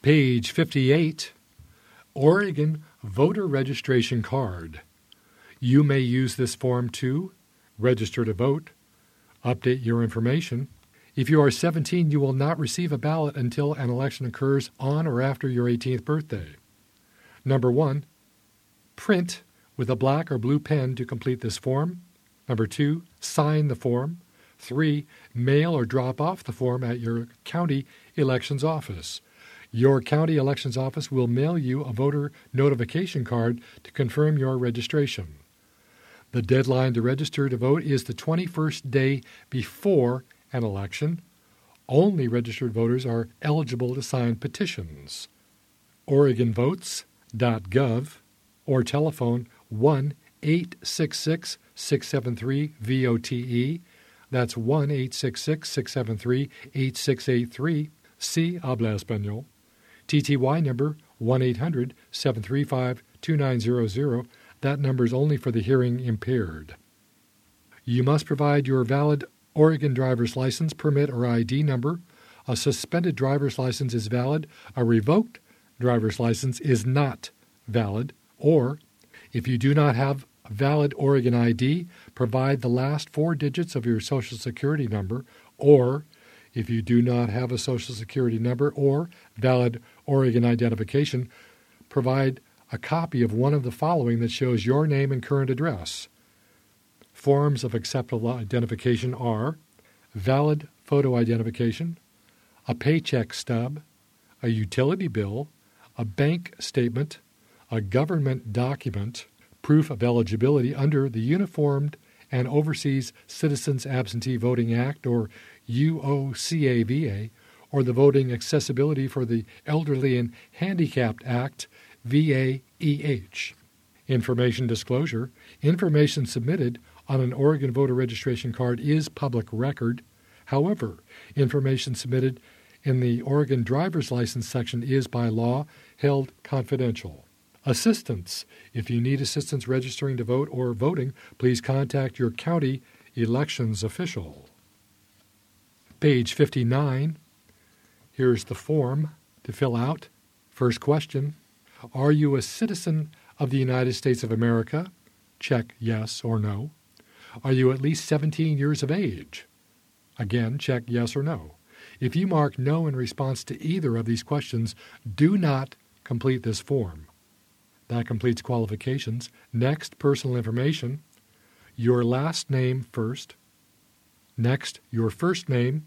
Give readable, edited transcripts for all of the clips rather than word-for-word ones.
Page 58, Oregon Voter Registration Card. You may use this form to register to vote, update your information. If you are 17, you will not receive a ballot until an election occurs on or after your 18th birthday. Number 1, print with a black or blue pen to complete this form. Number 2, sign the form. 3, mail or drop off the form at your county elections office. Your county elections office will mail you a voter notification card to confirm your registration. The deadline to register to vote is the 21st day before an election. Only registered voters are eligible to sign petitions. OregonVotes.gov or telephone 1-866-673-VOTE. That's 1-866-673-8683. Si habla español. TTY number 1-800-735-2900. That number is only for the hearing impaired. You must provide your valid Oregon driver's license, permit, or ID number. A suspended driver's license is valid. A revoked driver's license is not valid. Or, if you do not have a valid Oregon ID, provide the last 4 digits of your Social Security number. Or, if you do not have a Social Security number or valid Oregon identification, provide a copy of one of the following that shows your name and current address. Forms of acceptable identification are valid photo identification, a paycheck stub, a utility bill, a bank statement, a government document, proof of eligibility under the Uniformed and Overseas Citizens Absentee Voting Act, or UOCAVA, or the Voting Accessibility for the Elderly and Handicapped Act, VAEH. Information disclosure. Information submitted on an Oregon voter registration card is public record. However, information submitted in the Oregon driver's license section is by law held confidential. Assistance. If you need assistance registering to vote or voting, please contact your county elections official. Page 59. Here's the form to fill out. First question. Are you a citizen of the United States of America? Check yes or no. Are you at least 17 years of age? Again, check yes or no. If you mark no in response to either of these questions, do not complete this form. That completes qualifications. Next, personal information. Your last name first. Next, your first name.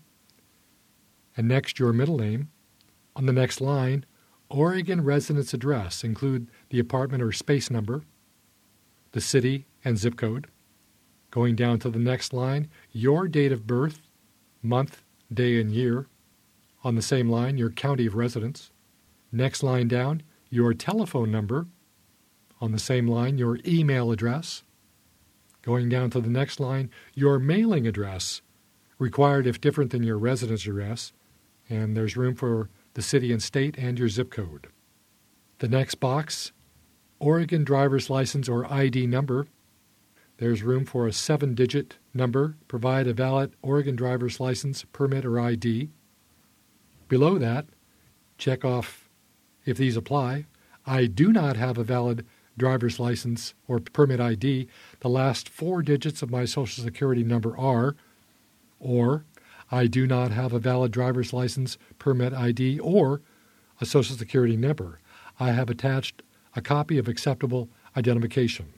And next, your middle name. On the next line, Oregon residence address. Include the apartment or space number, the city and zip code. Going down to the next line, your date of birth, month, day, and year. On the same line, your county of residence. Next line down, your telephone number. On the same line, your email address. Going down to the next line, your mailing address, required if different than your residence address, and there's room for the city and state and your zip code. The next box, Oregon driver's license or ID number. There's room for a 7-digit number. Provide a valid Oregon driver's license, permit, or ID. Below that, check off if these apply. I do not have a valid driver's license or permit ID. The last 4 digits of my Social Security number are, or I do not have a valid driver's license, permit ID, or a Social Security number. I have attached a copy of acceptable identification.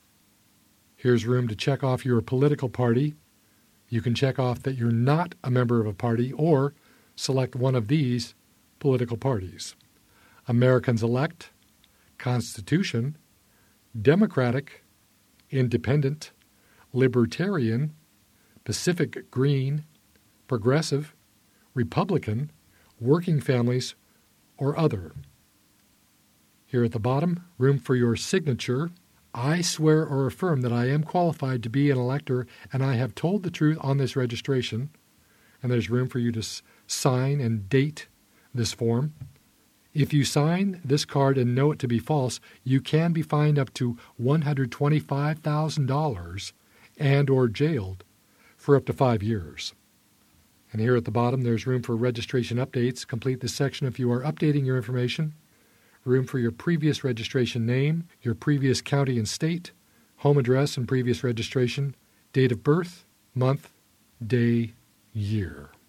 Here's room to check off your political party. You can check off that you're not a member of a party or select one of these political parties: Americans Elect, Constitution, Democratic, Independent, Libertarian, Pacific Green, Progressive, Republican, Working Families, or Other. Here at the bottom, room for your signature. I swear or affirm that I am qualified to be an elector and I have told the truth on this registration. And there's room for you to sign and date this form. If you sign this card and know it to be false, you can be fined up to $125,000 and or jailed for up to 5 years. And here at the bottom, there's room for registration updates. Complete this section if you are updating your information. Room for your previous registration name, your previous county and state, home address and previous registration, date of birth, month, day, year.